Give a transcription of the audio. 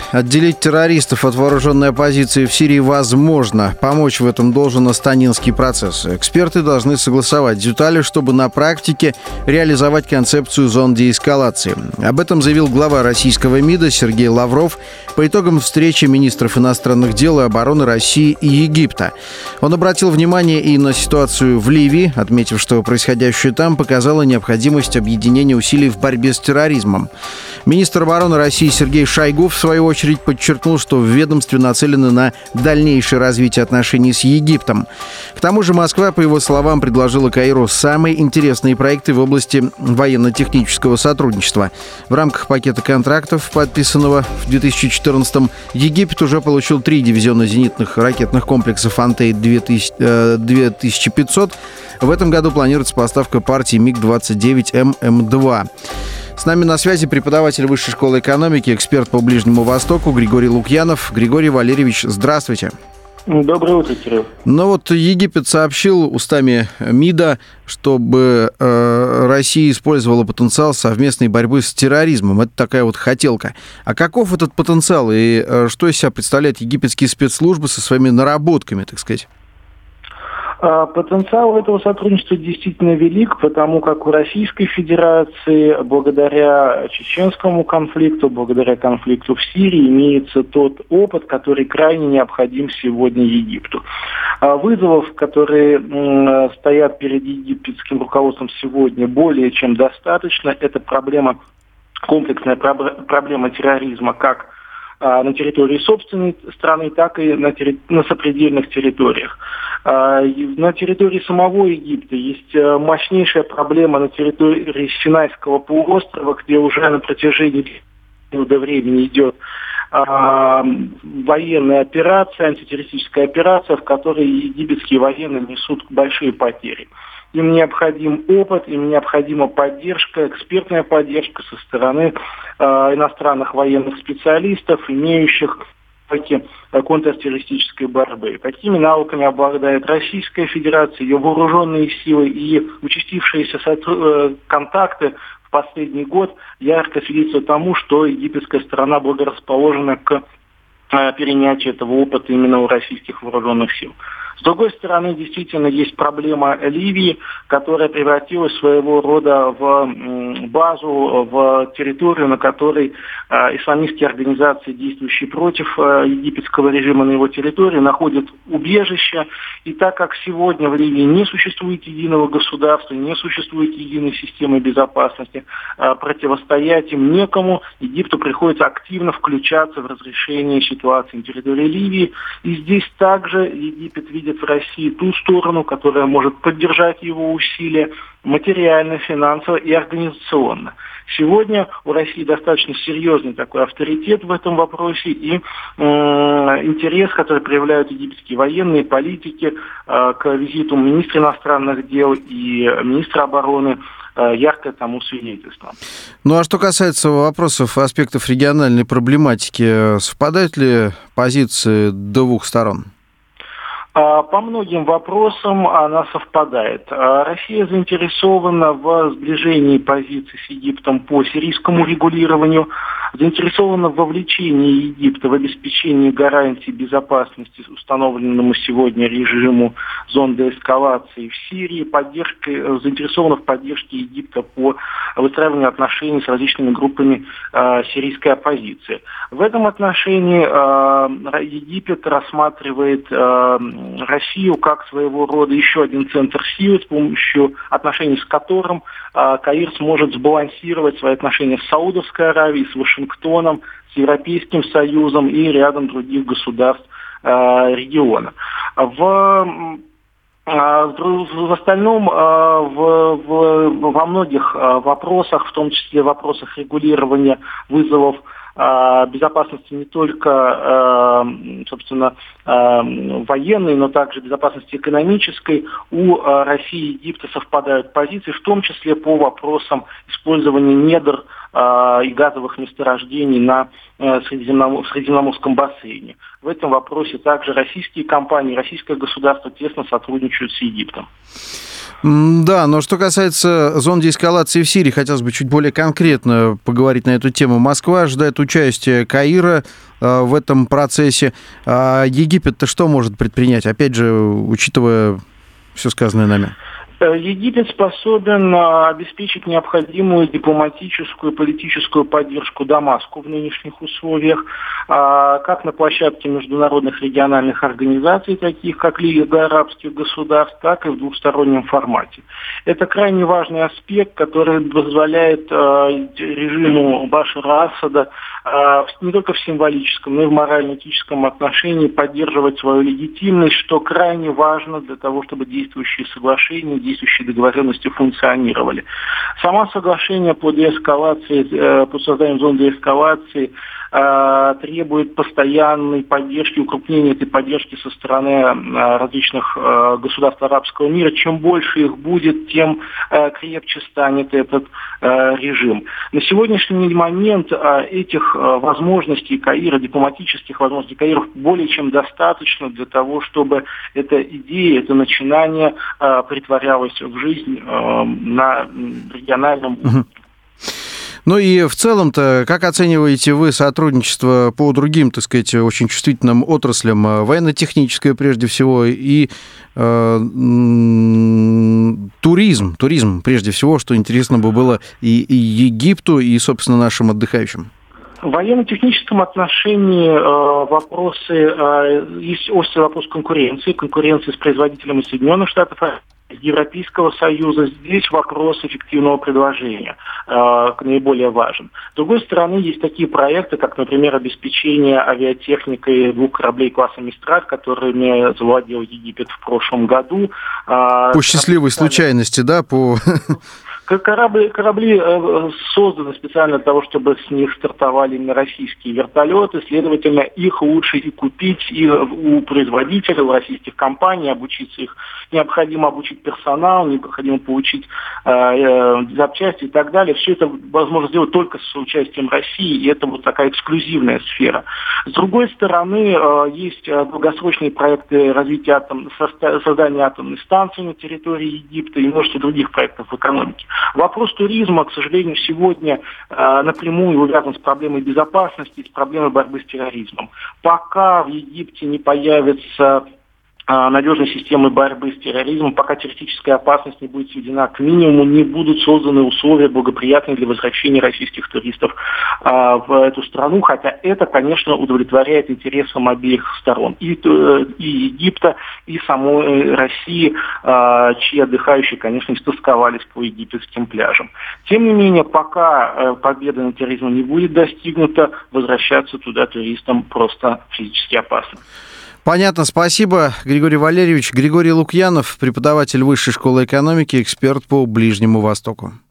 Отделить террористов от вооруженной оппозиции в Сирии возможно. Помочь в этом должен астанинский процесс. Эксперты должны согласовать детали, чтобы на практике реализовать концепцию зон деэскалации. Об этом заявил глава российского МИДа Сергей Лавров по итогам встречи министров иностранных дел и обороны России и Египта. Он обратил внимание и на ситуацию в Ливии, отметив, что происходящее там показало необходимость объединения усилий в борьбе с терроризмом. Министр обороны России Сергей Шойгу, в свою очередь, подчеркнул, что в ведомстве нацелены на дальнейшее развитие отношений с Египтом. К тому же Москва, по его словам, предложила Каиру самые интересные проекты в области военно-технического сотрудничества. В рамках пакета контрактов, подписанного в 2014-м, Египет уже получил 3 дивизиона зенитных ракетных комплексов «Антей-2500». В этом году планируется поставка партии МиГ-29 ММ-2. С нами на связи преподаватель Высшей школы экономики, эксперт по Ближнему Востоку Григорий Лукьянов. Григорий Валерьевич, здравствуйте. Доброе утро, Кирилл. Ну вот Египет сообщил устами МИДа, чтобы Россия использовала потенциал совместной борьбы с терроризмом. Это такая вот хотелка. А каков этот потенциал и что из себя представляют египетские спецслужбы со своими наработками, так сказать? Потенциал этого сотрудничества действительно велик, потому как у Российской Федерации, благодаря чеченскому конфликту, благодаря конфликту в Сирии, имеется тот опыт, который крайне необходим сегодня Египту. Вызовов, которые стоят перед египетским руководством сегодня, более чем достаточно. Это комплексная проблема терроризма как на территории собственной страны, так и на сопредельных территориях. На территории самого Египта есть мощнейшая проблема на территории Синайского полуострова, где уже на протяжении времени идет военная операция, антитеррористическая операция, в которой египетские военные несут большие потери. Им необходим опыт, им необходима поддержка, экспертная поддержка со стороны иностранных военных специалистов, имеющих навыки контртеррористической борьбы. Такими навыками обладает Российская Федерация, ее вооруженные силы и участившиеся контакты в последний год ярко свидетельствуют тому, что египетская сторона благорасположена к перенятию этого опыта именно у российских вооруженных сил. С другой стороны, действительно есть проблема Ливии, которая превратилась своего рода в базу, в территорию, на которой исламистские организации, действующие против египетского режима на его территории, находят убежище. И так как сегодня в Ливии не существует единого государства, не существует единой системы безопасности, противостоять им некому, Египту приходится активно включаться в разрешение ситуации на территории Ливии. И здесь также Египет видит в России ту сторону, которая может поддержать его усилия материально, финансово и организационно. Сегодня у России достаточно серьезный такой авторитет в этом вопросе и интерес, который проявляют египетские военные, политики к визиту министра иностранных дел и министра обороны, яркое тому свидетельство. Ну а что касается вопросов, аспектов региональной проблематики, совпадают ли позиции двух сторон? По многим вопросам она совпадает. Россия заинтересована в сближении позиций с Египтом по сирийскому регулированию, заинтересована в вовлечении Египта в обеспечении гарантий безопасности установленному сегодня режиму зон деэскалации в Сирии, заинтересована в поддержке Египта по выстраиванию отношений с различными группами сирийской оппозиции. В этом отношении Египет рассматривает Россию как своего рода еще один центр силы, с помощью отношений с которым Каир сможет сбалансировать свои отношения с Саудовской Аравией, с Вашингтоном, с Европейским Союзом и рядом других государств региона. В остальном, во многих вопросах, в том числе в вопросах регулирования вызовов безопасности не только, собственно, военной, но также безопасности экономической, у России и Египта совпадают позиции, в том числе по вопросам использования недр и газовых месторождений в Средиземноморском бассейне. В этом вопросе также российские компании, российское государство тесно сотрудничают с Египтом. Да, но что касается зон деэскалации в Сирии, хотелось бы чуть более конкретно поговорить на эту тему. Москва ожидает участия Каира в этом процессе. А Египет-то что может предпринять? Опять же, учитывая все сказанное нами. Египет способен обеспечить необходимую дипломатическую и политическую поддержку Дамаску в нынешних условиях, как на площадке международных региональных организаций, таких как Лига арабских государств, так и в двухстороннем формате. Это крайне важный аспект, который позволяет режиму Башара Асада не только в символическом, но и в морально-этическом отношении поддерживать свою легитимность, что крайне важно для того, чтобы действующие соглашения, действующие договоренности функционировали. Само соглашение по деэскалации, по созданию зон деэскалации требует постоянной поддержки, укрупнения этой поддержки со стороны различных государств арабского мира. Чем больше их будет, тем крепче станет этот режим. На сегодняшний момент этих возможностей Каира, дипломатических возможностей Каира более чем достаточно для того, чтобы эта идея, это начинание притворялось в жизнь на региональном уровне. Ну и в целом-то, как оцениваете вы сотрудничество по другим, так сказать, очень чувствительным отраслям, военно-техническое прежде всего, и туризм прежде всего, что интересно бы было и Египту, и, собственно, нашим отдыхающим? В военно-техническом отношении есть острый вопрос конкуренции с производителями Соединенных Штатов, Европейского Союза. Здесь вопрос эффективного предложения наиболее важен. С другой стороны, есть такие проекты, как, например, обеспечение авиатехникой 2 кораблей класса «Мистраль», которыми завладел Египет в прошлом году. По счастливой случайности, да? Корабли созданы специально для того, чтобы с них стартовали именно российские вертолеты, следовательно, их лучше и купить и у производителей, у российских компаний, обучиться их. Необходимо обучить персонал, необходимо получить запчасти и так далее. Все это возможно сделать только с участием России, и это вот такая эксклюзивная сфера. С другой стороны, есть долгосрочные проекты развития создания атомной станции на территории Египта и множество других проектов в экономике. Вопрос туризма, к сожалению, сегодня напрямую увязан с проблемой безопасности, с проблемой борьбы с терроризмом. Пока в Египте не появится надежной системы борьбы с терроризмом, пока террористическая опасность не будет сведена к минимуму, не будут созданы условия благоприятные для возвращения российских туристов в эту страну, хотя это, конечно, удовлетворяет интересам обеих сторон, и Египта, и самой России, чьи отдыхающие, конечно, истосковались по египетским пляжам. Тем не менее, пока победа над терроризмом не будет достигнута, возвращаться туда туристам просто физически опасно. Понятно, спасибо, Григорий Валерьевич. Григорий Лукьянов, преподаватель Высшей школы экономики, эксперт по Ближнему Востоку.